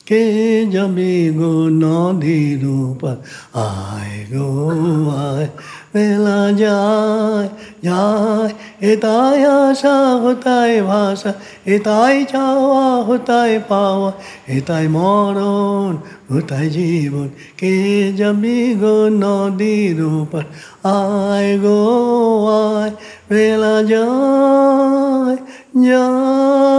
কে যাবে গো নদীর উপর আয় গো আয় বেলা যায় যায় এটাই আশা হতায় ভাষা এটাই চাওয়া হতায় পাওয়া এটাই মরণ হতায় জীবন কে যাবে গো নদীর উপর আয় গো আয় বেলা যায় যায়